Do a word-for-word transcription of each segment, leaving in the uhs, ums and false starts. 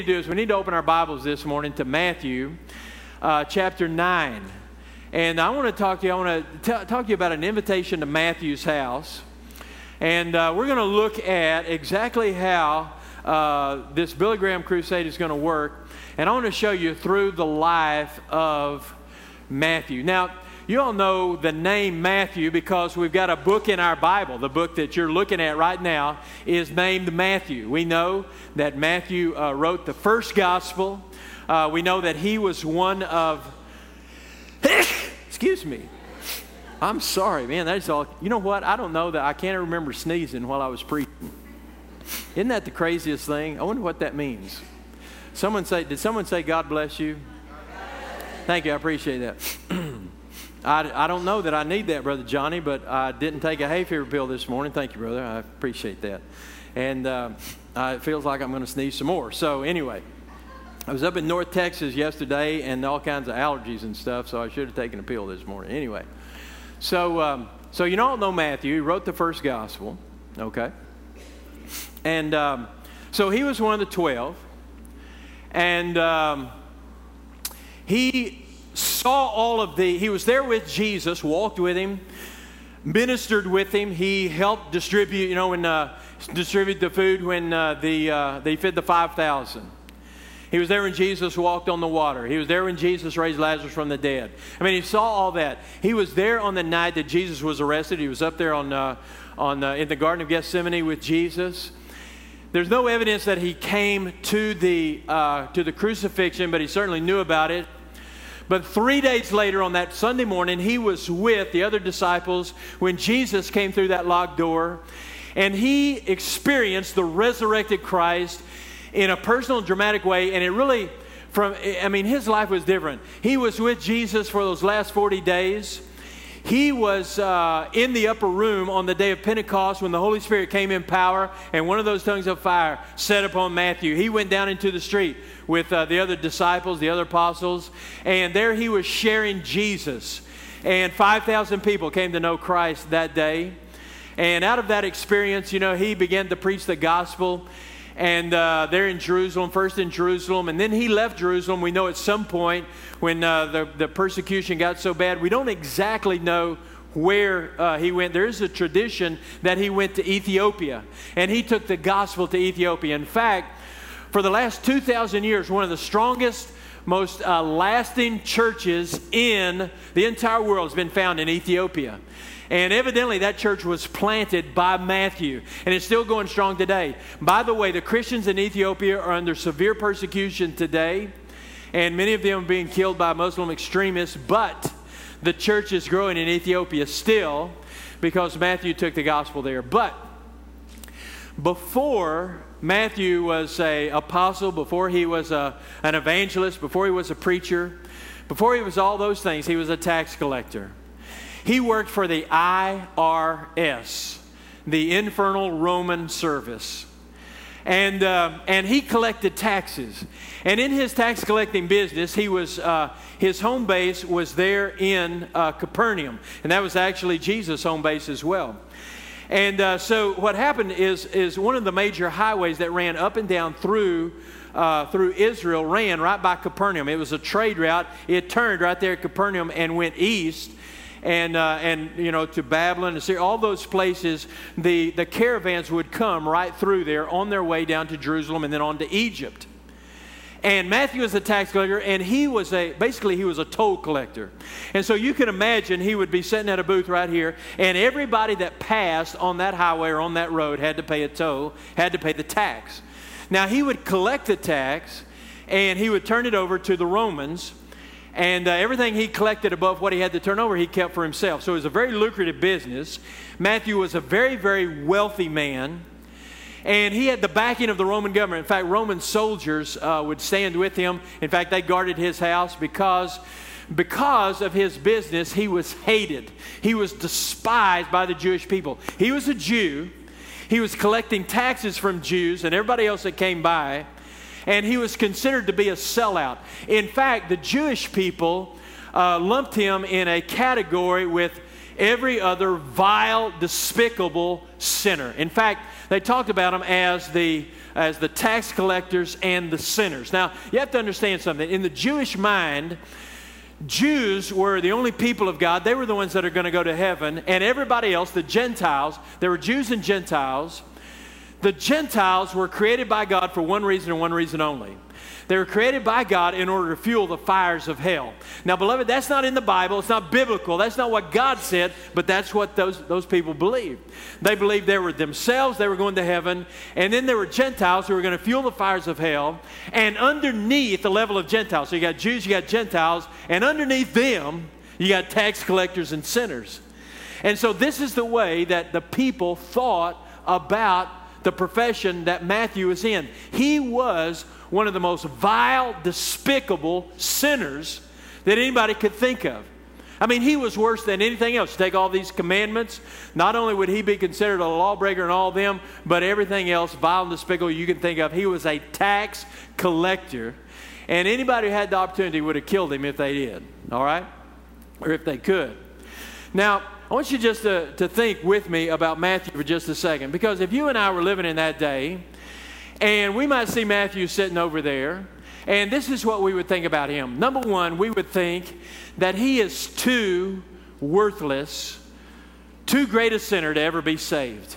to do is we need to open our Bibles this morning to Matthew uh, chapter nine. And I want to talk to you, I want to t- talk to you about an invitation to Matthew's house. And uh, we're going to look at exactly how uh, this Billy Graham crusade is going to work. And I want to show you through the life of Matthew. Now, you all know the name Matthew because we've got a book in our Bible. The book that you're looking at right now is named Matthew. We know that Matthew uh, wrote the first gospel. Uh, we know that he was one of... Excuse me. I'm sorry, man. That's all. You know what? I don't know that I can't remember sneezing while I was preaching. Isn't that the craziest thing? I wonder what that means. Someone say, did someone say God bless you? Thank you. I appreciate that. I, I don't know that I need that, Brother Johnny, but I didn't take a hay fever pill this morning. Thank you, brother. I appreciate that. And uh, uh, it feels like I'm going to sneeze some more. So anyway, I was up in North Texas yesterday and all kinds of allergies and stuff, so I should have taken a pill this morning. Anyway, so um, so you all know Matthew. He wrote the first gospel, okay? And um, so he was one of the twelve. And um, he... saw all of the, he was there with Jesus, walked with him, ministered with him. He helped distribute, you know, when uh, distribute the food when uh, the uh, they fed the five thousand. He was there when Jesus walked on the water. He was there when Jesus raised Lazarus from the dead. I mean, he saw all that. He was there on the night that Jesus was arrested. He was up there on uh, on uh, in the Garden of Gethsemane with Jesus. There's no evidence that he came to the uh, to the crucifixion, but he certainly knew about it. But three days later on that Sunday morning, he was with the other disciples when Jesus came through that locked door. And he experienced the resurrected Christ in a personal, dramatic way. And it really, from I mean, his life was different. He was with Jesus for those last forty days. He was uh, in the upper room on the day of Pentecost when the Holy Spirit came in power and one of those tongues of fire set upon Matthew. He went down into the street with uh, the other disciples, the other apostles, and there he was sharing Jesus. And five thousand people came to know Christ that day. And out of that experience, you know, he began to preach the gospel. And uh, they're in Jerusalem, first in Jerusalem, and then he left Jerusalem. We know at some point when uh, the, the persecution got so bad, we don't exactly know where uh, he went. There is a tradition that he went to Ethiopia, and he took the gospel to Ethiopia. In fact, for the last two thousand years, one of the strongest, most uh, lasting churches in the entire world has been found in Ethiopia. And evidently that church was planted by Matthew. And it's still going strong today. By the way, the Christians in Ethiopia are under severe persecution today. And many of them are being killed by Muslim extremists. But the church is growing in Ethiopia still because Matthew took the gospel there. But before Matthew was an apostle, before he was a, an evangelist, before he was a preacher, before he was all those things, he was a tax collector. He worked for the I R S, the Infernal Roman Service. And uh, and he collected taxes. And in his tax collecting business, he was uh, his home base was there in uh, Capernaum. And that was actually Jesus' home base as well. And uh, so what happened is, is one of the major highways that ran up and down through uh, through Israel ran right by Capernaum. It was a trade route. It turned right there at Capernaum and went east. And, uh, and you know, to Babylon and Syria, all those places, the, the caravans would come right through there on their way down to Jerusalem and then on to Egypt. And Matthew was a tax collector, and he was a, basically he was a toll collector. And so you can imagine he would be sitting at a booth right here, and everybody that passed on that highway or on that road had to pay a toll, had to pay the tax. Now he would collect the tax, and he would turn it over to the Romans. And uh, everything he collected above what he had to turn over, he kept for himself. So it was a very lucrative business. Matthew was a very, very wealthy man. And he had the backing of the Roman government. In fact, Roman soldiers uh, would stand with him. In fact, they guarded his house because, because of his business, he was hated. He was despised by the Jewish people. He was a Jew. He was collecting taxes from Jews and everybody else that came by. And he was considered to be a sellout. In fact, the Jewish people uh, lumped him in a category with every other vile, despicable sinner. In fact, they talked about them as the, as the tax collectors and the sinners. Now, you have to understand something. In the Jewish mind, Jews were the only people of God. They were the ones that are going to go to heaven. And everybody else, the Gentiles, there were Jews and Gentiles. The Gentiles were created by God for one reason and one reason only. They were created by God in order to fuel the fires of hell. Now, beloved, that's not in the Bible. It's not biblical. That's not what God said, but that's what those, those people believed. They believed they were themselves, they were going to heaven, and then there were Gentiles who were going to fuel the fires of hell, and underneath the level of Gentiles, so you got Jews, you got Gentiles, and underneath them, you got tax collectors and sinners. And so this is the way that the people thought about the profession that Matthew is in. He was one of the most vile, despicable sinners that anybody could think of. I mean, he was worse than anything else. Take all these commandments. Not only would he be considered a lawbreaker and all of them, but everything else, vile and despicable, you can think of. He was a tax collector. And anybody who had the opportunity would have killed him if they did. All right? Or if they could. Now, I want you just to, to think with me about Matthew for just a second. Because if you and I were living in that day, and we might see Matthew sitting over there, and this is what we would think about him. Number one, we would think that he is too worthless, too great a sinner to ever be saved.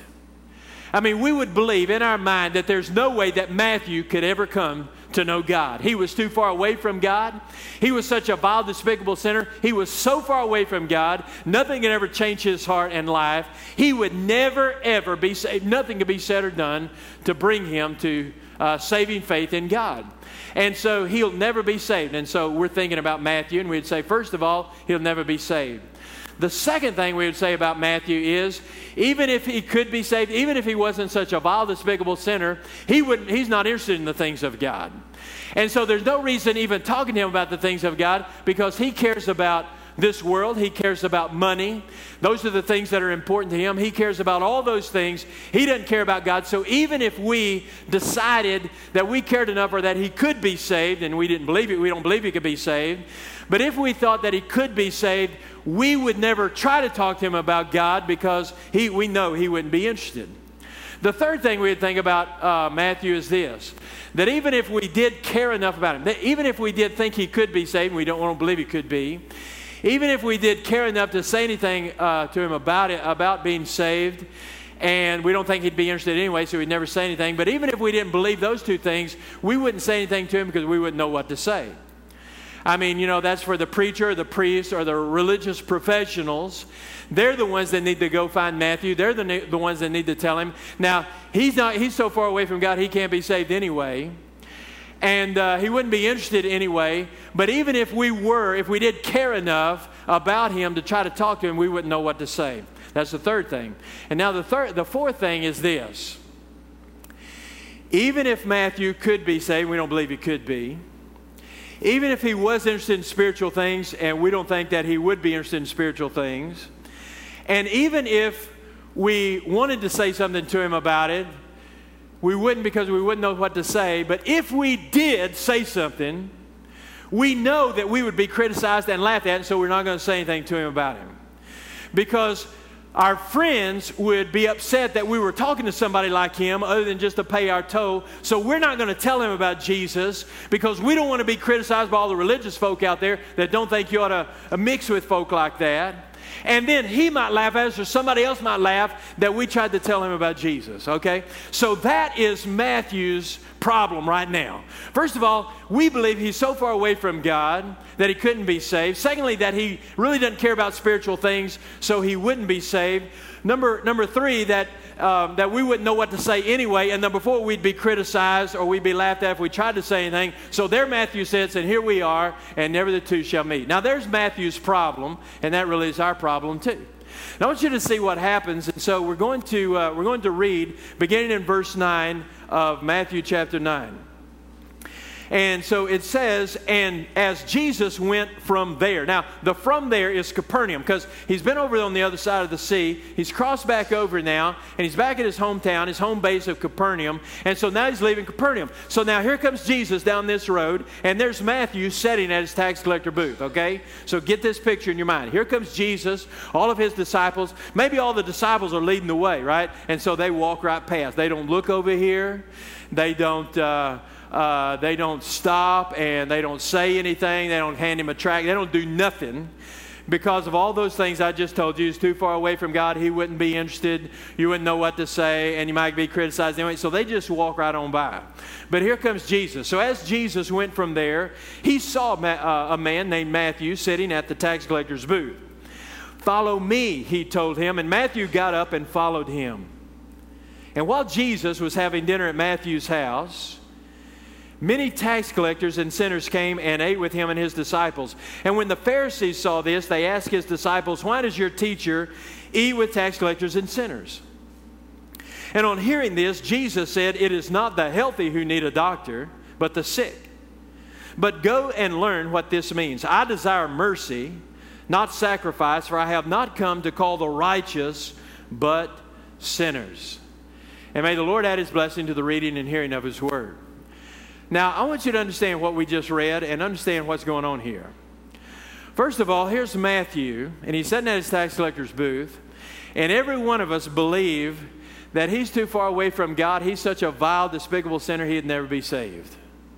I mean, we would believe in our mind that there's no way that Matthew could ever come to know God. He was too far away from God. He was such a vile, despicable sinner. He was so far away from God, nothing could ever change his heart and life. He would never, ever be saved. Nothing could be said or done to bring him to uh, saving faith in God. And so he'll never be saved. And so we're thinking about Matthew, and we'd say, first of all, he'll never be saved. The second thing we would say about Matthew is, even if he could be saved, even if he wasn't such a vile, despicable sinner, he wouldn't, he's not interested in the things of God. And so there's no reason even talking to him about the things of God, because he cares about this world. He cares about money. Those are the things that are important to him. He cares about all those things. He doesn't care about God. So even if we decided that we cared enough or that he could be saved, and we didn't believe it, we don't believe he could be saved, but if we thought that he could be saved, we would never try to talk to him about God, because he, we know he wouldn't be interested. The third thing we would think about uh, Matthew is this, that even if we did care enough about him, that even if we did think he could be saved, and we don't want to believe he could be, even if we did care enough to say anything uh, to him about it, about being saved, and we don't think he'd be interested anyway, so we'd never say anything, but even if we didn't believe those two things, we wouldn't say anything to him because we wouldn't know what to say. I mean, you know, that's for the preacher, the priest, or the religious professionals. They're the ones that need to go find Matthew. They're the, the ones that need to tell him. Now, he's not. He's so far away from God, he can't be saved anyway. And uh, he wouldn't be interested anyway. But even if we were, if we did care enough about him to try to talk to him, we wouldn't know what to say. That's the third thing. And now the third, the fourth thing is this. Even if Matthew could be saved, we don't believe he could be. Even if he was interested in spiritual things, and we don't think that he would be interested in spiritual things, and even if we wanted to say something to him about it, we wouldn't, because we wouldn't know what to say. But if we did say something, we know that we would be criticized and laughed at, and so we're not going to say anything to him about him. Because our friends would be upset that we were talking to somebody like him other than just to pay our toll. So we're not going to tell him about Jesus, because we don't want to be criticized by all the religious folk out there that don't think you ought to mix with folk like that. And then he might laugh at us, or somebody else might laugh that we tried to tell him about Jesus, okay? So that is Matthew's problem right now. First of all, we believe he's so far away from God that he couldn't be saved. Secondly, that he really doesn't care about spiritual things, so he wouldn't be saved. Number, number three, that, um, that we wouldn't know what to say anyway. And number four, we'd be criticized or we'd be laughed at if we tried to say anything. So there Matthew sits, and here we are, and never the two shall meet. Now there's Matthew's problem, and that really is our problem too. Now I want you to see what happens. And so we're going to, uh, we're going to read, beginning in verse nine of Matthew chapter nine. And so it says, and as Jesus went from there. Now, the from there is Capernaum, because he's been over on the other side of the sea. He's crossed back over now, and he's back at his hometown, his home base of Capernaum. And so now he's leaving Capernaum. So now here comes Jesus down this road, and there's Matthew sitting at his tax collector booth, okay? So get this picture in your mind. Here comes Jesus, all of his disciples. Maybe all the disciples are leading the way, right? And so they walk right past. They don't look over here. They don't... Uh, Uh, they don't stop, and they don't say anything. They don't hand him a tract. They don't do nothing, because of all those things I just told you. He's too far away from God. He wouldn't be interested. You wouldn't know what to say, and you might be criticized anyway. So they just walk right on by. But here comes Jesus. So as Jesus went from there, he saw uh, a man named Matthew sitting at the tax collector's booth. "Follow me," he told him, and Matthew got up and followed him. And while Jesus was having dinner at Matthew's house, many tax collectors and sinners came and ate with him and his disciples. And when the Pharisees saw this, they asked his disciples, "Why does your teacher eat with tax collectors and sinners?" And on hearing this, Jesus said, "It is not the healthy who need a doctor, but the sick. But go and learn what this means. I desire mercy, not sacrifice, for I have not come to call the righteous, but sinners." And may the Lord add his blessing to the reading and hearing of his word. Now, I want you to understand what we just read and understand what's going on here. First of all, here's Matthew, and he's sitting at his tax collector's booth, and every one of us believe that he's too far away from God. He's such a vile, despicable sinner, he'd never be saved.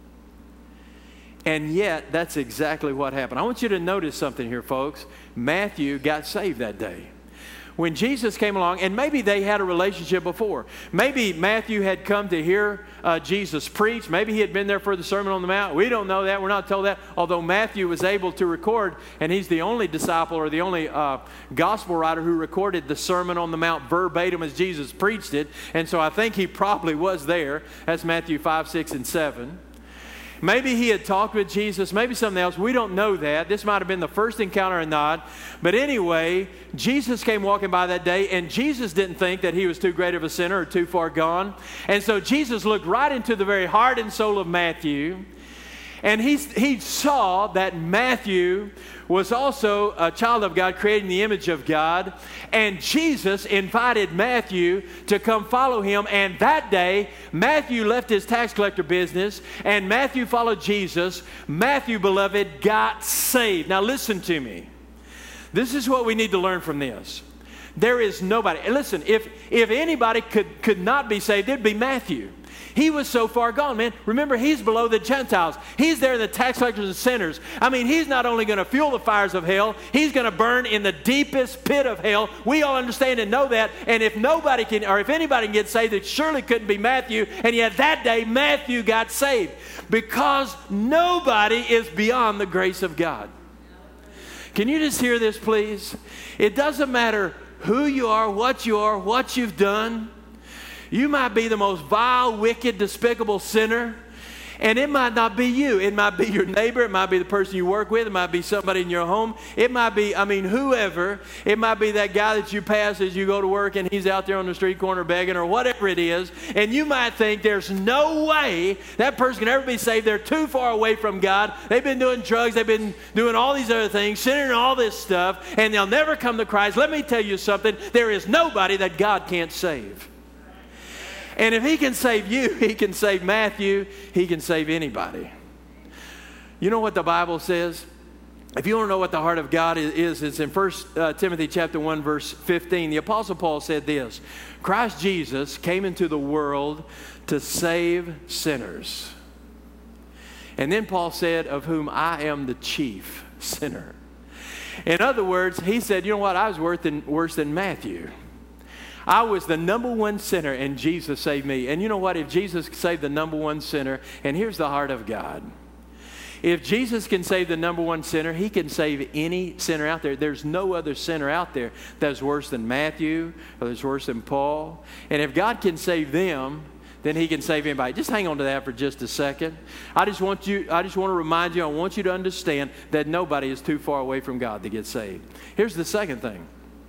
And yet, that's exactly what happened. I want you to notice something here, folks. Matthew got saved that day. When Jesus came along, and maybe they had a relationship before. Maybe Matthew had come to hear uh, Jesus preach. Maybe he had been there for the Sermon on the Mount. We don't know that. We're not told that. Although Matthew was able to record, and he's the only disciple or the only uh, gospel writer who recorded the Sermon on the Mount verbatim as Jesus preached it. And so I think he probably was there. That's Matthew five, six, and seven. Maybe he had talked with Jesus, maybe something else. We don't know that. This might have been the first encounter or not. But anyway, Jesus came walking by that day, and Jesus didn't think that he was too great of a sinner or too far gone. And so Jesus looked right into the very heart and soul of Matthew, and he, he saw that Matthew was also a child of God, created in the image of God. And Jesus invited Matthew to come follow him. And that day, Matthew left his tax collector business, and Matthew followed Jesus. Matthew, beloved, got saved. Now listen to me. This is what we need to learn from this. There is nobody. And listen, if, if anybody could, could not be saved, it'd be Matthew. He was so far gone, man. Remember, he's below the Gentiles. He's there in the tax collectors and sinners. I mean, he's not only going to fuel the fires of hell, he's going to burn in the deepest pit of hell. We all understand and know that. And if nobody can, or if anybody can get saved, it surely couldn't be Matthew. And yet that day, Matthew got saved, because nobody is beyond the grace of God. Can you just hear this, please? It doesn't matter who you are, what you are, what you've done. You might be the most vile, wicked, despicable sinner, and it might not be you. It might be your neighbor. It might be the person you work with. It might be somebody in your home. It might be, I mean, whoever. It might be that guy that you pass as you go to work, and he's out there on the street corner begging, or whatever it is, and you might think there's no way that person can ever be saved. They're too far away from God. They've been doing drugs. They've been doing all these other things, sinning and all this stuff, and they'll never come to Christ. Let me tell you something. There is nobody that God can't save. And if he can save you, he can save Matthew, he can save anybody. You know what the Bible says? If you want to know what the heart of God is, it's in First Timothy chapter one, verse fifteen. The Apostle Paul said this: Christ Jesus came into the world to save sinners. And then Paul said, of whom I am the chief sinner. In other words, he said, you know what? I was worse than, worse than Matthew. I was the number one sinner, and Jesus saved me. And you know what? If Jesus saved the number one sinner, and here's the heart of God. If Jesus can save the number one sinner, he can save any sinner out there. There's no other sinner out there that's worse than Matthew or that's worse than Paul. And if God can save them, then he can save anybody. Just hang on to that for just a second. I just want you, I just want to remind you, I want you to understand that nobody is too far away from God to get saved. Here's the second thing.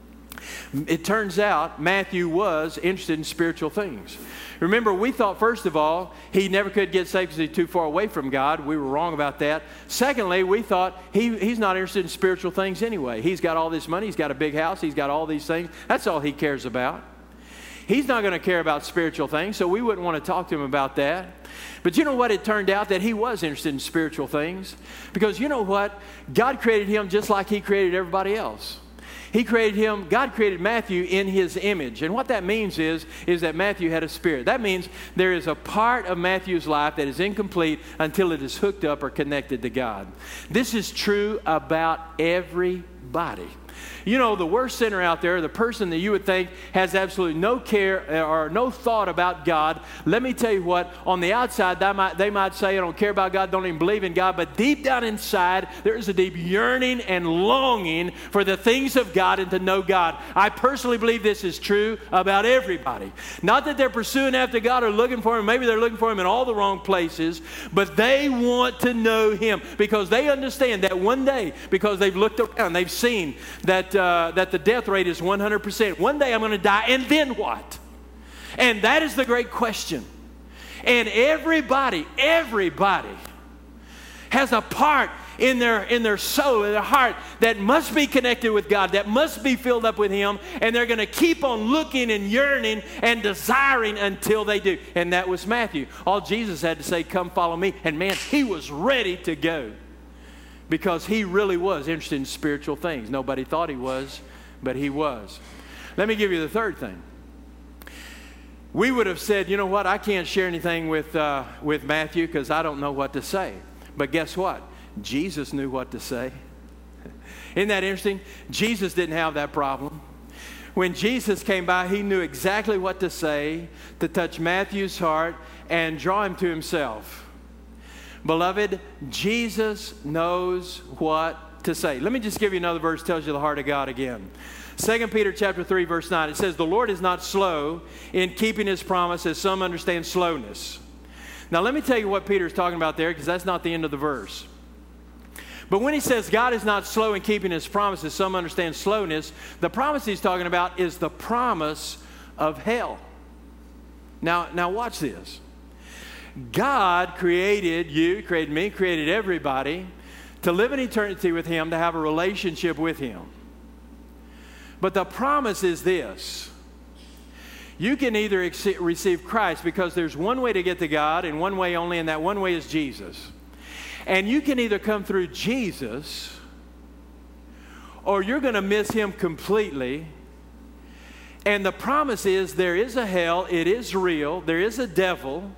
It turns out Matthew was interested in spiritual things. Remember, we thought, first of all, he never could get saved because he's too far away from God. We were wrong about that. Secondly, we thought he, he's not interested in spiritual things anyway. He's got all this money. He's got a big house. He's got all these things. That's all he cares about. He's not going to care about spiritual things, so we wouldn't want to talk to him about that. But you know what? It turned out that he was interested in spiritual things. Because you know what? God created him just like he created everybody else. He created him, God created Matthew in his image. And what that means is, is that Matthew had a spirit. That means there is a part of Matthew's life that is incomplete until it is hooked up or connected to God. This is true about everybody. You know, the worst sinner out there, the person that you would think has absolutely no care or no thought about God, let me tell you what, on the outside, they might, they might say, I don't care about God, don't even believe in God, but deep down inside, there is a deep yearning and longing for the things of God and to know God. I personally believe this is true about everybody. Not that they're pursuing after God or looking for Him, maybe they're looking for Him in all the wrong places, but they want to know Him because they understand that one day, because they've looked around, they've seen that Uh, that the death rate is one hundred percent. One day I'm going to die, and then what? And that is the great question. And everybody, everybody has a part in their, in their soul, in their heart, that must be connected with God, that must be filled up with Him, and they're going to keep on looking and yearning and desiring until they do. And that was Matthew. All Jesus had to say, come follow me. And man, he was ready to go. Because he really was interested in spiritual things. Nobody thought he was, but he was. Let me give you the third thing. We would have said, you know what, I can't share anything with, uh, with Matthew because I don't know what to say. But guess what? Jesus knew what to say. Isn't that interesting? Jesus didn't have that problem. When Jesus came by, he knew exactly what to say to touch Matthew's heart and draw him to himself. Beloved, Jesus knows what to say. Let me just give you another verse that tells you the heart of God again. Second Peter chapter three, verse nine. It says, the Lord is not slow in keeping His promise, as some understand slowness. Now, let me tell you what Peter's talking about there, because that's not the end of the verse. But when he says God is not slow in keeping His promises, some understand slowness, the promise he's talking about is the promise of hell. Now, now watch this. God created you, created me, created everybody to live in eternity with Him, to have a relationship with Him. But the promise is this. You can either ex- receive Christ, because there's one way to get to God and one way only, and that one way is Jesus. And you can either come through Jesus, or you're going to miss Him completely. And the promise is there is a hell, it is real, there is a devil.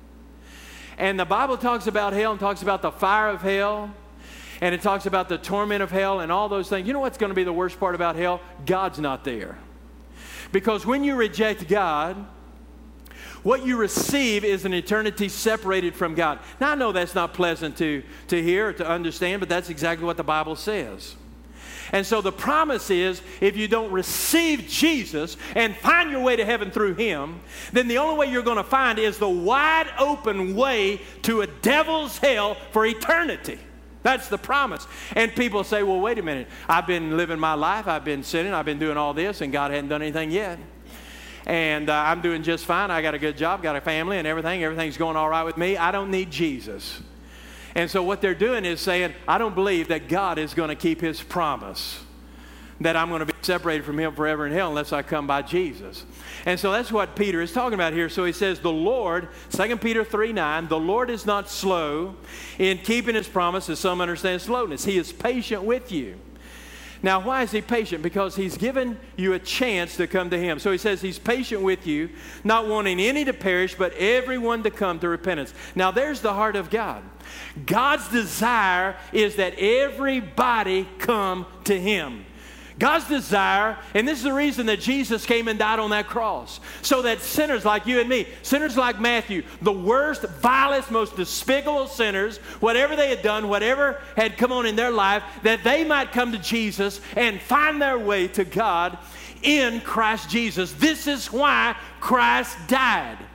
And the Bible talks about hell and talks about the fire of hell. And it talks about the torment of hell and all those things. You know what's going to be the worst part about hell? God's not there. Because when you reject God, what you receive is an eternity separated from God. Now, I know that's not pleasant to, to hear or to understand, but that's exactly what the Bible says. And so the promise is, if you don't receive Jesus and find your way to heaven through Him, then the only way you're going to find is the wide open way to a devil's hell for eternity. That's the promise. And people say, well, wait a minute. I've been living my life. I've been sinning. I've been doing all this, and God hadn't done anything yet. And uh, I'm doing just fine. I got a good job, got a family and everything. Everything's going all right with me. I don't need Jesus. And so what they're doing is saying, I don't believe that God is going to keep His promise, that I'm going to be separated from Him forever in hell unless I come by Jesus. And so that's what Peter is talking about here. So he says, the Lord, Second Peter three nine, the Lord is not slow in keeping His promise, as some understand slowness. He is patient with you. Now, why is He patient? Because He's given you a chance to come to Him. So He says He's patient with you, not wanting any to perish, but everyone to come to repentance. Now, there's the heart of God. God's desire is that everybody come to Him. God's desire, and this is the reason that Jesus came and died on that cross, so that sinners like you and me, sinners like Matthew, the worst, vilest, most despicable sinners, whatever they had done, whatever had come on in their life, that they might come to Jesus and find their way to God in Christ Jesus. This is why Christ died.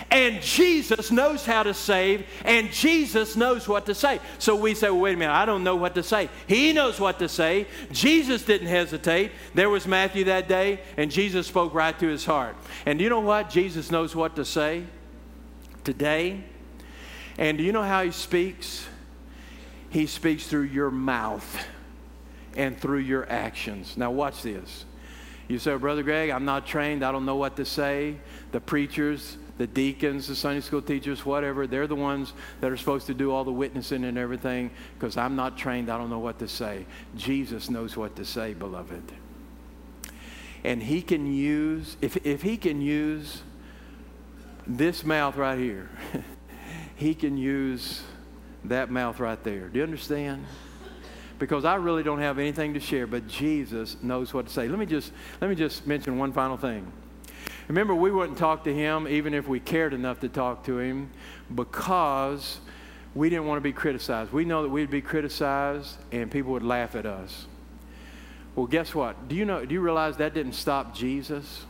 And Jesus knows how to save, and Jesus knows what to say. So we say, well, wait a minute, I don't know what to say. He knows what to say. Jesus didn't hesitate. There was Matthew that day, and Jesus spoke right to his heart. And you know what? Jesus knows what to say today. And do you know how he speaks? He speaks through your mouth and through your actions. Now watch this. You say, Brother Greg, I'm not trained. I don't know what to say. The preachers, the deacons, the Sunday school teachers, whatever, they're the ones that are supposed to do all the witnessing and everything, because I'm not trained. I don't know what to say. Jesus knows what to say, beloved. And he can use, if, if he can use this mouth right here, he can use that mouth right there. Do you understand? Because I really don't have anything to share, but Jesus knows what to say. Let me just, let me just mention one final thing. Remember, we wouldn't talk to him even if we cared enough to talk to him, because we didn't want to be criticized. We know that we'd be criticized and people would laugh at us. Well, guess what? Do you know, do you realize that didn't stop Jesus?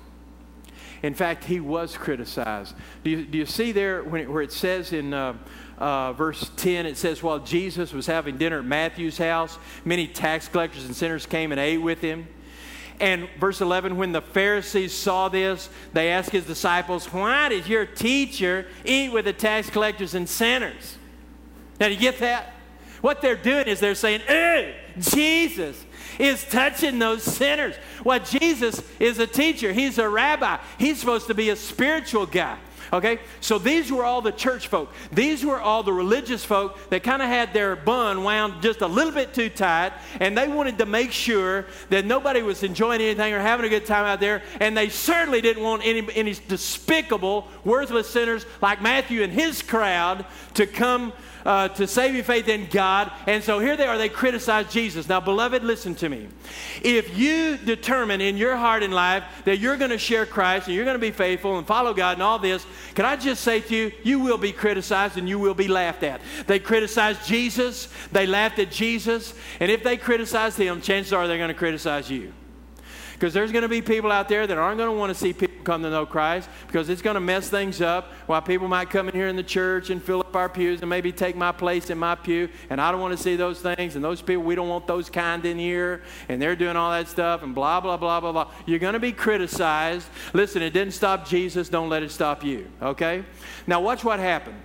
In fact, he was criticized. Do you, do you see there when it, where it says in uh, uh, verse ten, it says, while Jesus was having dinner at Matthew's house, many tax collectors and sinners came and ate with him. And verse eleven, when the Pharisees saw this, they asked his disciples, why did your teacher eat with the tax collectors and sinners? Now, do you get that? What they're doing is they're saying, hey, Jesus is touching those sinners. Well, Jesus is a teacher. He's a rabbi. He's supposed to be a spiritual guy. Okay, so these were all the church folk. These were all the religious folk that kind of had their bun wound just a little bit too tight, and they wanted to make sure that nobody was enjoying anything or having a good time out there, and they certainly didn't want any, any despicable, worthless sinners like Matthew and his crowd to come uh, to save your faith in God. And so here they are, they criticize Jesus. Now, beloved, listen to me. If you determine in your heart and life that you're going to share Christ and you're going to be faithful and follow God and all this, can I just say to you, you will be criticized and you will be laughed at. They criticized Jesus. They laughed at Jesus. And if they criticize him, chances are they're going to criticize you. Because there's going to be people out there that aren't going to want to see people come to know Christ, because it's going to mess things up. While people might come in here in the church and fill up our pews and maybe take my place in my pew, and I don't want to see those things, and those people, we don't want those kind in here, and they're doing all that stuff, and blah, blah, blah, blah, blah. You're going to be criticized. Listen, it didn't stop Jesus. Don't let it stop you, okay? Now watch what happened.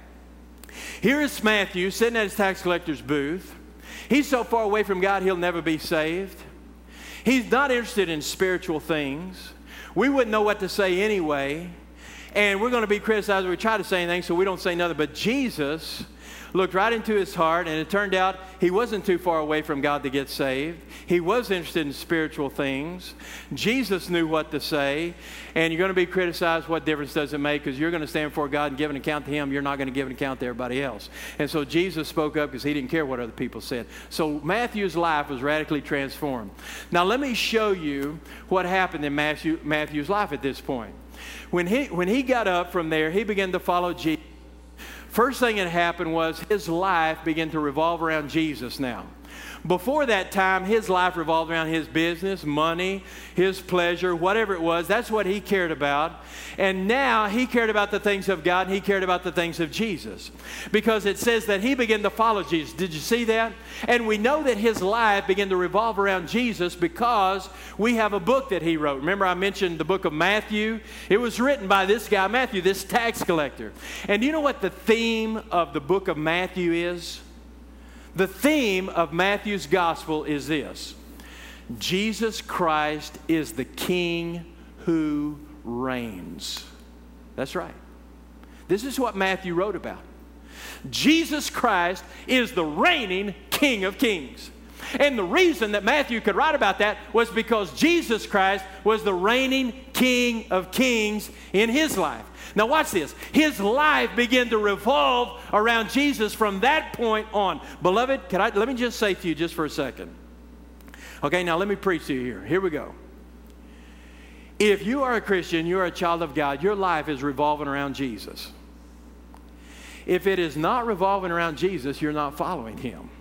Here is Matthew sitting at his tax collector's booth. He's so far away from God, he'll never be saved. He's not interested in spiritual things. We wouldn't know what to say anyway. And we're going to be criticized if we try to say anything, so we don't say nothing. But Jesus looked right into his heart, and it turned out he wasn't too far away from God to get saved. He was interested in spiritual things. Jesus knew what to say. And you're going to be criticized. What difference does it make? Because you're going to stand before God and give an account to him. You're not going to give an account to everybody else. And so Jesus spoke up because he didn't care what other people said. So Matthew's life was radically transformed. Now let me show you what happened in Matthew, Matthew's life at this point. When he, when he got up from there, he began to follow Jesus. First thing that happened was his life began to revolve around Jesus now. Before that time, his life revolved around his business, money, his pleasure, whatever it was. That's what he cared about. And now he cared about the things of God, and he cared about the things of Jesus. Because it says that he began to follow Jesus. Did you see that? And we know that his life began to revolve around Jesus because we have a book that he wrote. Remember, I mentioned the book of Matthew? It was written by this guy, Matthew, this tax collector. And do you know what the theme of the book of Matthew is? The theme of Matthew's gospel is this: Jesus Christ is the King who reigns. That's right. This is what Matthew wrote about. Jesus Christ is the reigning King of Kings. And the reason that Matthew could write about that was because Jesus Christ was the reigning King of Kings in his life. Now watch this. His life began to revolve around Jesus from that point on. Beloved, can I, let me just say to you just for a second. Okay, now let me preach to you here. Here we go. If you are a Christian, you are a child of God, your life is revolving around Jesus. If it is not revolving around Jesus, you're not following him.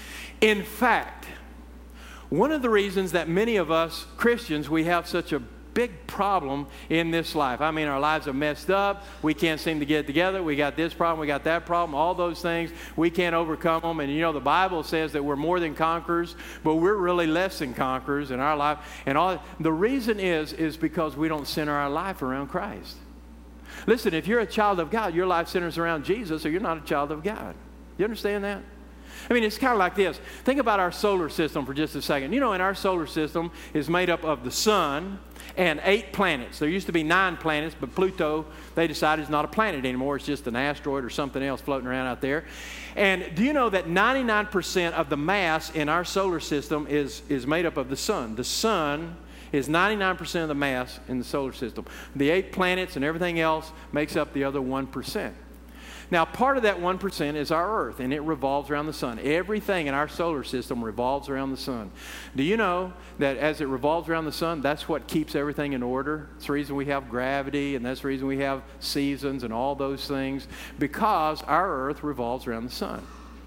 In fact, one of the reasons that many of us Christians, we have such a big problem in this life. I mean, our lives are messed up. We can't seem to get it together. We got this problem. We got that problem. All those things, we can't overcome them. And, you know, the Bible says that we're more than conquerors, but we're really less than conquerors in our life. And all the reason is, is because we don't center our life around Christ. Listen, if you're a child of God, your life centers around Jesus, or you're not a child of God. You understand that? I mean, it's kind of like this. Think about our solar system for just a second. You know, in our solar system is made up of the sun and eight planets. There used to be nine planets, but Pluto, they decided, is not a planet anymore. It's just an asteroid or something else floating around out there. And do you know that ninety-nine percent of the mass in our solar system is, is made up of the sun? The sun is ninety-nine percent of the mass in the solar system. The eight planets and everything else makes up the other one percent. Now, part of that one percent is our Earth, and it revolves around the sun. Everything in our solar system revolves around the sun. Do you know that as it revolves around the sun, that's what keeps everything in order? It's the reason we have gravity, and that's the reason we have seasons and all those things, because our Earth revolves around the sun.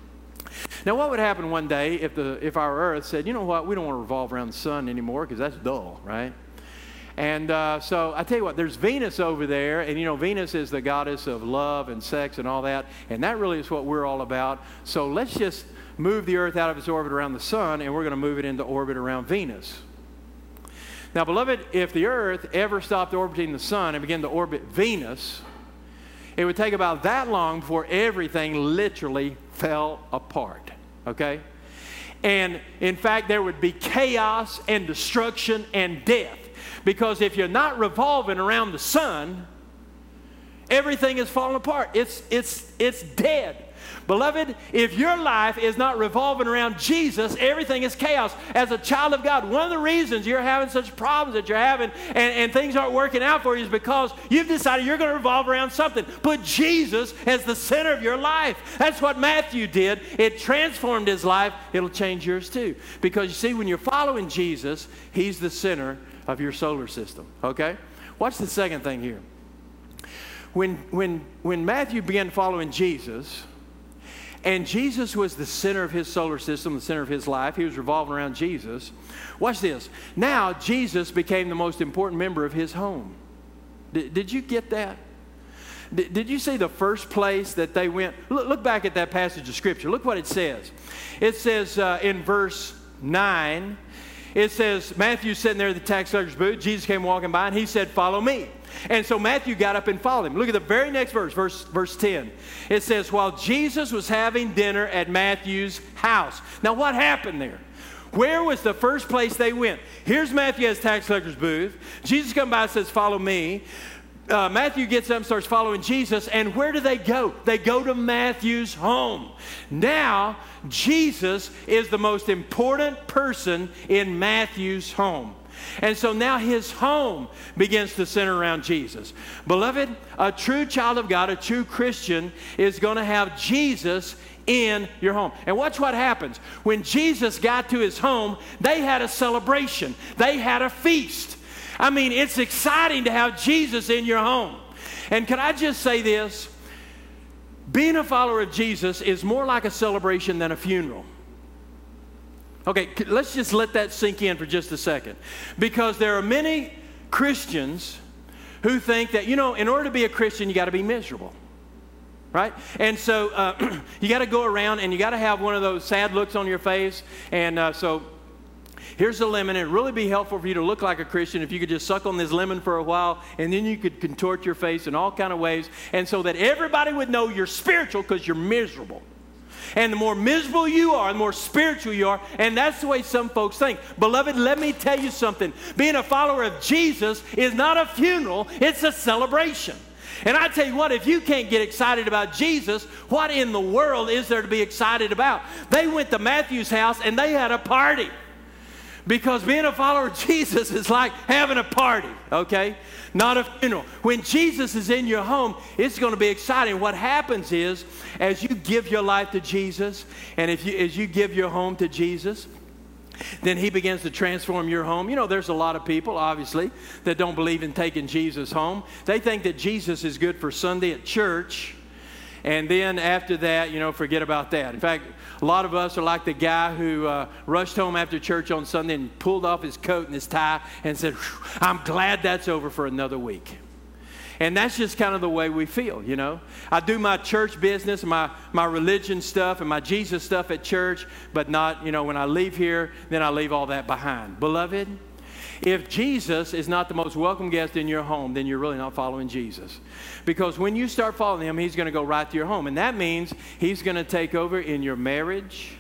Now, what would happen one day if, the, if our Earth said, you know what, we don't want to revolve around the sun anymore because that's dull, right? And uh, so I tell you what, there's Venus over there, and you know, Venus is the goddess of love and sex and all that, and that really is what we're all about. So let's just move the Earth out of its orbit around the sun, and we're going to move it into orbit around Venus. Now, beloved, if the Earth ever stopped orbiting the sun and began to orbit Venus, it would take about that long before everything literally fell apart, okay? And in fact, there would be chaos and destruction and death. Because if you're not revolving around the sun, everything is falling apart. It's, it's, it's dead. Beloved, if your life is not revolving around Jesus, everything is chaos. As a child of God, one of the reasons you're having such problems that you're having and, and things aren't working out for you is because you've decided you're going to revolve around something. Put Jesus as the center of your life. That's what Matthew did. It transformed his life. It'll change yours too. Because you see, when you're following Jesus, he's the center of your solar system. Okay? Watch the second thing here. When, when, when Matthew began following Jesus, and Jesus was the center of his solar system, the center of his life. He was revolving around Jesus. Watch this. Now, Jesus became the most important member of his home. Did, did you get that? Did, did you see the first place that they went? Look, look back at that passage of Scripture. Look what it says. It says uh, in verse nine, it says, Matthew's sitting there at the tax collector's booth. Jesus came walking by, and he said, follow me. And so Matthew got up and followed him. Look at the very next verse, verse, verse ten. It says, while Jesus was having dinner at Matthew's house. Now, what happened there? Where was the first place they went? Here's Matthew at his tax collector's booth. Jesus comes by and says, follow me. Uh, Matthew gets up and starts following Jesus. And where do they go? They go to Matthew's home. Now, Jesus is the most important person in Matthew's home. And so now his home begins to center around Jesus. Beloved, a true child of God, a true Christian, is going to have Jesus in your home. And watch what happens. When Jesus got to his home, they had a celebration. They had a feast. I mean, it's exciting to have Jesus in your home. And can I just say this? Being a follower of Jesus is more like a celebration than a funeral. Okay, let's just let that sink in for just a second. Because there are many Christians who think that, you know, in order to be a Christian, you got to be miserable. Right? And so uh, you got to go around and you got to have one of those sad looks on your face. And uh, so here's a lemon. It'd really be helpful for you to look like a Christian if you could just suck on this lemon for a while, and then you could contort your face in all kind of ways, and so that everybody would know you're spiritual because you're miserable. And the more miserable you are, the more spiritual you are. And that's the way some folks think. Beloved, let me tell you something. Being a follower of Jesus is not a funeral. It's a celebration. And I tell you what, if you can't get excited about Jesus, what in the world is there to be excited about? They went to Matthew's house and they had a party. Because being a follower of Jesus is like having a party, okay? Not a funeral. When Jesus is in your home, it's going to be exciting. What happens is, as you give your life to Jesus, and if you, as you give your home to Jesus, then he begins to transform your home. You know, there's a lot of people, obviously, that don't believe in taking Jesus home. They think that Jesus is good for Sunday at church, And then after that, you know, forget about that. In fact, a lot of us are like the guy who uh, rushed home after church on Sunday and pulled off his coat and his tie and said, I'm glad that's over for another week. And that's just kind of the way we feel, you know. I do my church business, my, my religion stuff and my Jesus stuff at church, but not, you know, when I leave here, then I leave all that behind. Beloved, if Jesus is not the most welcome guest in your home, then you're really not following Jesus. Because when you start following him, he's going to go right to your home. And that means he's going to take over in your marriage.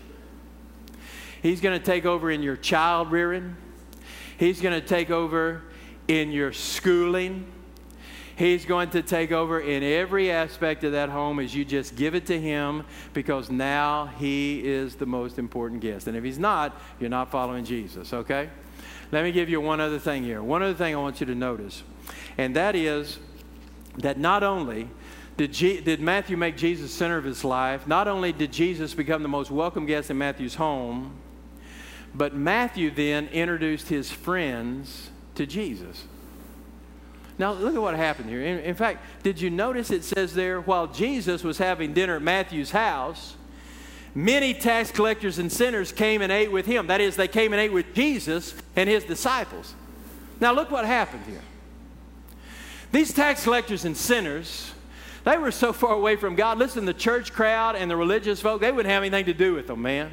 He's going to take over in your child rearing. He's going to take over in your schooling. He's going to take over in every aspect of that home as you just give it to him, because now he is the most important guest. And if he's not, you're not following Jesus, okay? Let me give you one other thing here. One other thing I want you to notice, and that is that not only did, G- did Matthew make Jesus the center of his life, not only did Jesus become the most welcome guest in Matthew's home, but Matthew then introduced his friends to Jesus. Now, look at what happened here. In, in fact, did you notice it says there, while Jesus was having dinner at Matthew's house, many tax collectors and sinners came and ate with him. That is, they came and ate with Jesus and his disciples. Now, look what happened here. These tax collectors and sinners, they were so far away from God. Listen, the church crowd and the religious folk, they wouldn't have anything to do with them, man.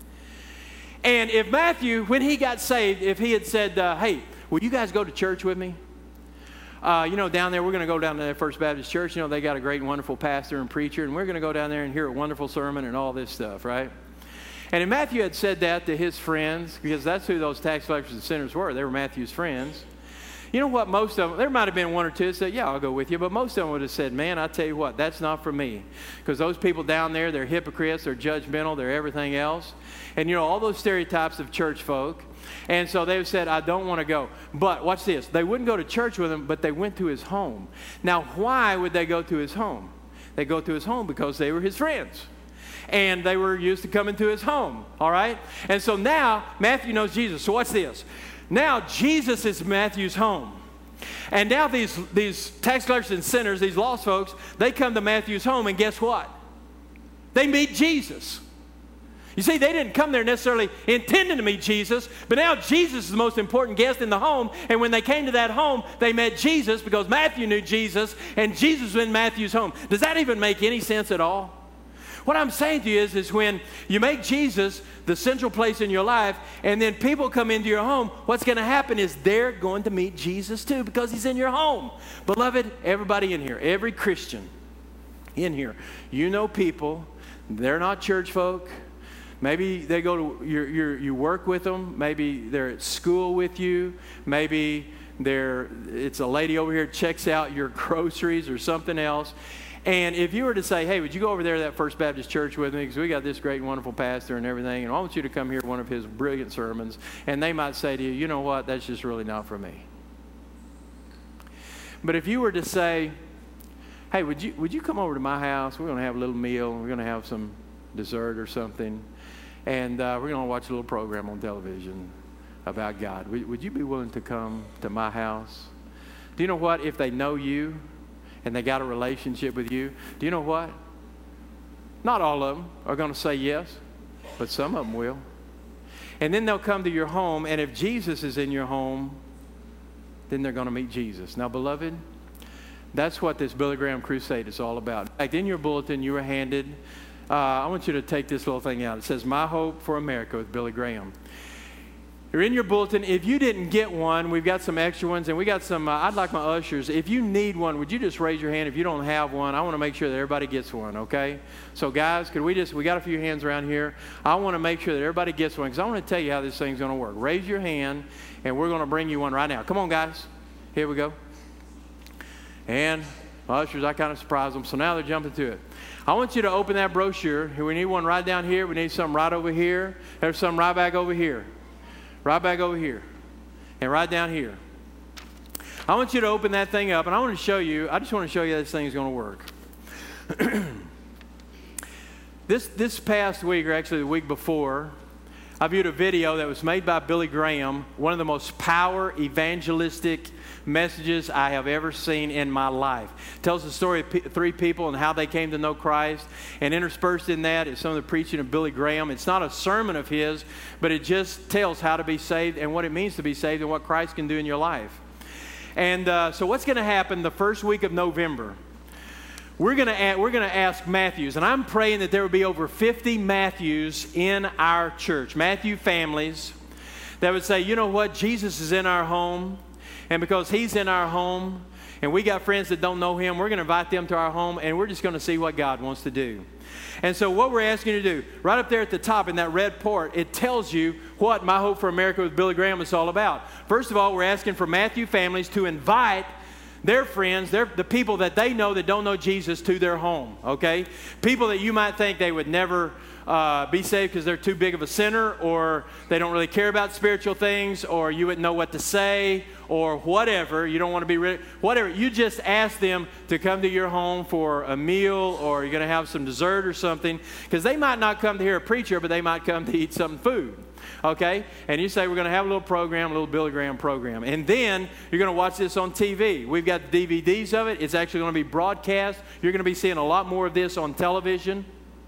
And if Matthew, when he got saved, if he had said, uh, hey, will you guys go to church with me? Uh, you know, down there, we're going to go down to the First Baptist Church. You know, they got a great and wonderful pastor and preacher, and we're going to go down there and hear a wonderful sermon and all this stuff, right? And if Matthew had said that to his friends, because that's who those tax collectors and sinners were, they were Matthew's friends. You know what, most of them, there might have been one or two that said, yeah, I'll go with you, but most of them would have said, man, I tell you what, that's not for me. Because those people down there, they're hypocrites, they're judgmental, they're everything else. And, you know, all those stereotypes of church folk. And so they said, I don't want to go. But watch this. They wouldn't go to church with him, but they went to his home. Now, why would they go to his home? They go to his home because they were his friends. And they were used to coming to his home, all right? And so now Matthew knows Jesus. So watch this. Now Jesus is Matthew's home. And now these, these tax collectors and sinners, these lost folks, they come to Matthew's home, and guess what? They meet Jesus. You see, they didn't come there necessarily intending to meet Jesus, but now Jesus is the most important guest in the home. And when they came to that home, they met Jesus because Matthew knew Jesus, and Jesus was in Matthew's home. Does that even make any sense at all? What I'm saying to you is, is when you make Jesus the central place in your life, and then people come into your home, what's going to happen is they're going to meet Jesus too, because he's in your home. Beloved, everybody in here, every Christian in here, you know people, they're not church folk. Maybe they go to, you're, you're, you work with them. Maybe they're at school with you. Maybe they're, it's a lady over here checks out your groceries or something else. And if you were to say, hey, would you go over there to that First Baptist Church with me? Because we got this great and wonderful pastor and everything, and I want you to come hear one of his brilliant sermons. And they might say to you, you know what, that's just really not for me. But if you were to say, hey, would you, would you come over to my house? We're going to have a little meal. We're going to have some dessert or something. And uh, we're going to watch a little program on television about God. Would, would you be willing to come to my house? Do you know what? If they know you and they got a relationship with you, do you know what? Not all of them are going to say yes, but some of them will. And then they'll come to your home, and if Jesus is in your home, then they're going to meet Jesus. Now, beloved, that's what this Billy Graham crusade is all about. In fact, in your bulletin, you were handed... Uh, I want you to take this little thing out. It says, My Hope for America with Billy Graham. You're in your bulletin. If you didn't get one, we've got some extra ones, and we got some, uh, I'd like my ushers. If you need one, would you just raise your hand? If you don't have one, I want to make sure that everybody gets one, okay? So guys, could we just, we got a few hands around here. I want to make sure that everybody gets one, because I want to tell you how this thing's going to work. Raise your hand, and we're going to bring you one right now. Come on, guys. Here we go. And my ushers, I kind of surprised them, so now they're jumping to it. I want you to open that brochure. We need one right down here. We need some right over here. There's some right back over here. Right back over here. And right down here. I want you to open that thing up, and I want to show you, I just want to show you how this thing is going to work. this, this past week, or actually the week before, I viewed a video that was made by Billy Graham, one of the most power evangelistic messages I have ever seen in my life. It tells the story of p- three people and how they came to know Christ, and interspersed in that is some of the preaching of Billy Graham. It's not a sermon of his, but it just tells how to be saved and what it means to be saved and what Christ can do in your life. And uh, so what's going to happen the first week of November? We're going to we're going to ask Matthews, and I'm praying that there will be over fifty Matthews in our church, Matthew families, that would say, you know what, Jesus is in our home. And because He's in our home, and we got friends that don't know Him, we're going to invite them to our home, and we're just going to see what God wants to do. And so what we're asking you to do, right up there at the top in that red part, it tells you what My Hope for America with Billy Graham is all about. First of all, we're asking for Matthew families to invite their friends, their, the people that they know that don't know Jesus, to their home, okay? People that you might think they would never uh, be saved because they're too big of a sinner, or they don't really care about spiritual things, or you wouldn't know what to say, or whatever. You don't want to be ready, whatever. You just ask them to come to your home for a meal, or you're going to have some dessert or something, because they might not come to hear a preacher, but they might come to eat some food. Okay? And you say, we're going to have a little program, a little Billy Graham program. And then you're going to watch this on T V. We've got the D V Ds of it. It's actually going to be broadcast. You're going to be seeing a lot more of this on television.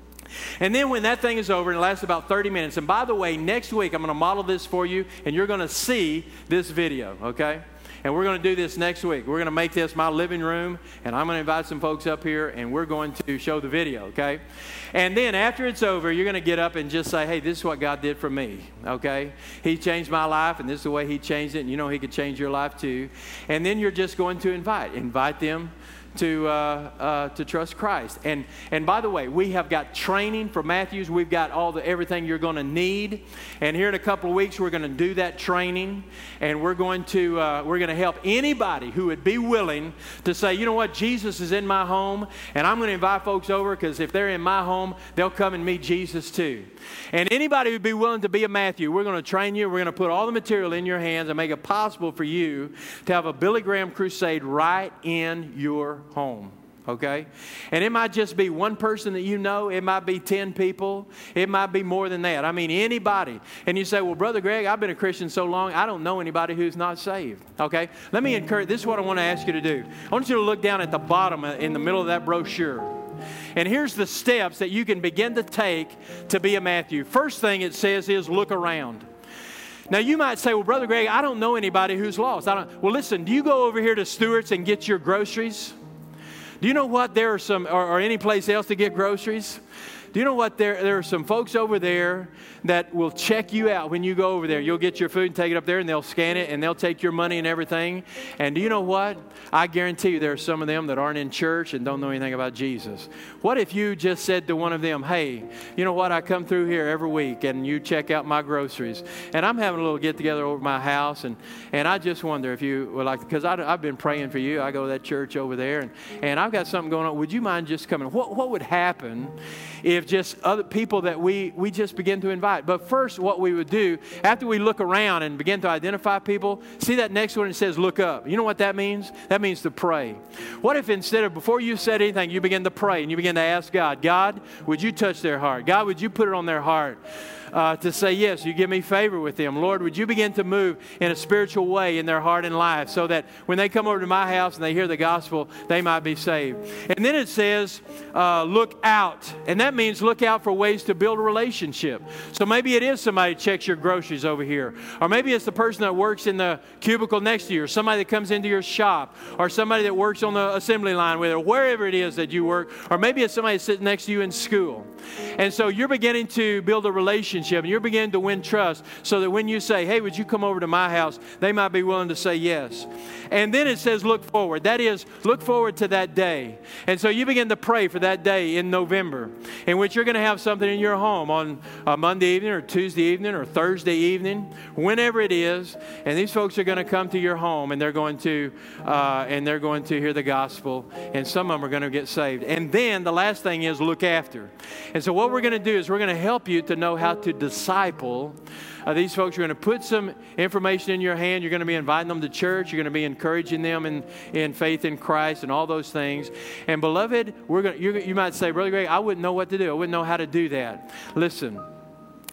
And then when that thing is over, and it lasts about thirty minutes. And by the way, next week I'm going to model this for you, and you're going to see this video, okay? And we're going to do this next week. We're going to make this my living room, and I'm going to invite some folks up here, and we're going to show the video, okay? And then after it's over, you're going to get up and just say, hey, this is what God did for me, okay? He changed my life, and this is the way He changed it, and you know He could change your life too. And then you're just going to invite. Invite them to uh, uh, to trust Christ. And and by the way, we have got training for Matthews. We've got all the everything you're going to need. And here in a couple of weeks, we're going to do that training, and we're going to uh, we're going to help anybody who would be willing to say, you know what, Jesus is in my home, and I'm going to invite folks over, because if they're in my home, they'll come and meet Jesus too. And anybody who'd be willing to be a Matthew, we're going to train you. We're going to put all the material in your hands and make it possible for you to have a Billy Graham crusade right in your home, okay? And it might just be one person that you know. It might be ten people. It might be more than that. I mean, anybody. And you say, well, Brother Greg, I've been a Christian so long, I don't know anybody who's not saved, okay? Let me encourage, this is what I want to ask you to do. I want you to look down at the bottom in the middle of that brochure. And here's the steps that you can begin to take to be a Matthew. First thing it says is look around. Now, you might say, well, Brother Greg, I don't know anybody who's lost. I don't. Well, listen, do you go over here to Stewart's and get your groceries? Do you know what? There are some, or, or any place else to get groceries? Do you know what? There, there are some folks over there that will check you out when you go over there. You'll get your food and take it up there, and they'll scan it, and they'll take your money and everything. And do you know what? I guarantee you there are some of them that aren't in church and don't know anything about Jesus. What if you just said to one of them, hey, you know what? I come through here every week, and you check out my groceries. And I'm having a little get-together over my house, and, and I just wonder if you would like, because I've been praying for you. I go to that church over there, and, and I've got something going on. Would you mind just coming? What, what would happen if just other people that we, we just begin to invite? But first, what we would do, after we look around and begin to identify people, see that next one, it says look up. You know what that means? That means to pray. What if instead of, before you said anything, you begin to pray and you begin to ask God, God, would you touch their heart? God, would you put it on their heart? Uh, to say, yes, you give me favor with them. Lord, would you begin to move in a spiritual way in their heart and life, so that when they come over to my house and they hear the gospel, they might be saved. And then it says, uh, look out. And that means look out for ways to build a relationship. So maybe it is somebody who checks your groceries over here. Or maybe it's the person that works in the cubicle next to you, or somebody that comes into your shop, or somebody that works on the assembly line with you, or wherever it is that you work. Or maybe it's somebody sitting next to you in school. And so you're beginning to build a relationship, and you're beginning to win trust, so that when you say, hey, would you come over to my house, they might be willing to say yes. And then it says look forward. That is, look forward to that day. And so you begin to pray for that day in November, in which you're going to have something in your home on a Monday evening or Tuesday evening or Thursday evening, whenever it is. And these folks are going to come to your home, and they're going to uh, and they're going to hear the gospel, and some of them are going to get saved. And then the last thing is look after. And so what we're going to do is we're going to help you to know how to disciple uh, these folks. You're going to put some information in your hand. You're going to be inviting them to church. You're going to be encouraging them in, in faith in Christ and all those things. And beloved, we're going. You might say, Brother Greg, I wouldn't know what to do. I wouldn't know how to do that. Listen,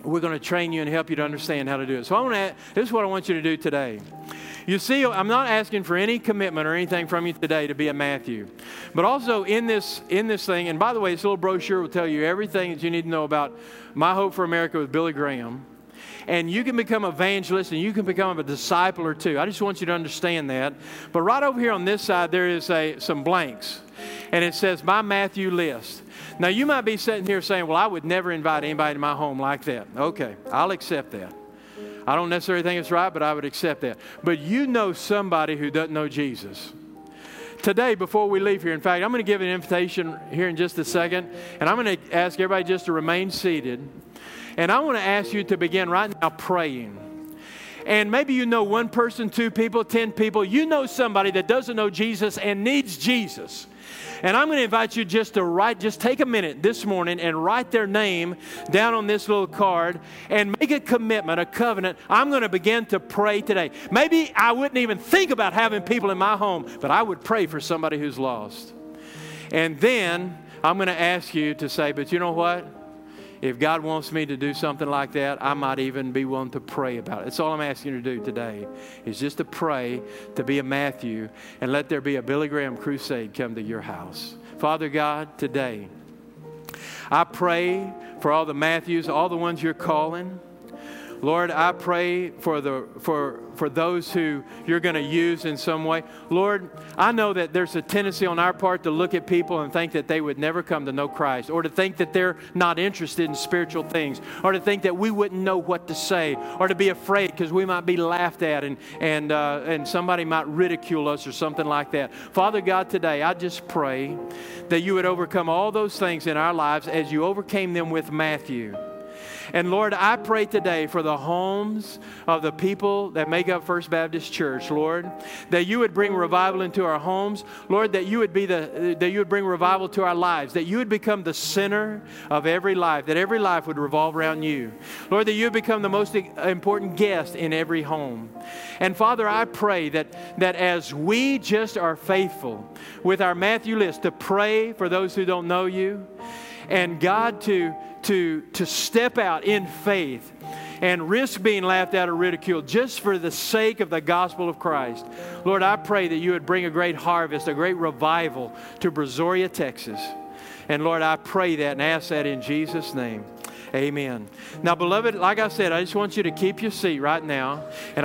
we're going to train you and help you to understand how to do it. So I want to. This is what I want you to do today. You see, I'm not asking for any commitment or anything from you today to be a Matthew. But also in this in this thing, and by the way, this little brochure will tell you everything that you need to know about My Hope for America with Billy Graham. And you can become an evangelist and you can become a discipler too. I just want you to understand that. But right over here on this side, there is a some blanks. And it says, My Matthew List. Now, you might be sitting here saying, well, I would never invite anybody to my home like that. Okay, I'll accept that. I don't necessarily think it's right, but I would accept that. But you know somebody who doesn't know Jesus. Today, before we leave here, in fact, I'm going to give an invitation here in just a second. And I'm going to ask everybody just to remain seated. And I want to ask you to begin right now praying. And maybe you know one person, two people, ten people. You know somebody that doesn't know Jesus and needs Jesus. And I'm going to invite you just to write, just take a minute this morning and write their name down on this little card and make a commitment, a covenant. I'm going to begin to pray today. Maybe I wouldn't even think about having people in my home, but I would pray for somebody who's lost. And then I'm going to ask you to say, but you know what? If God wants me to do something like that, I might even be willing to pray about it. That's all I'm asking you to do today, is just to pray, to be a Matthew, and let there be a Billy Graham crusade come to your house. Father God, today, I pray for all the Matthews, all the ones you're calling. Lord, I pray for the for for those who you're going to use in some way. Lord, I know that there's a tendency on our part to look at people and think that they would never come to know Christ, or to think that they're not interested in spiritual things, or to think that we wouldn't know what to say, or to be afraid because we might be laughed at and and uh, and somebody might ridicule us or something like that. Father God, today I just pray that you would overcome all those things in our lives as you overcame them with Matthew. And Lord, I pray today for the homes of the people that make up First Baptist Church, Lord, that you would bring revival into our homes. Lord, that you would be the that you would bring revival to our lives, that you would become the center of every life, that every life would revolve around you. Lord, that you would become the most important guest in every home. And Father, I pray that, that as we just are faithful with our Matthew list to pray for those who don't know you, and God to to to step out in faith and risk being laughed at or ridiculed just for the sake of the gospel of Christ. Lord, I pray that you would bring a great harvest, a great revival to Brazoria, Texas. And Lord, I pray that and ask that in Jesus' name. Amen. Now, beloved, like I said, I just want you to keep your seat right now. And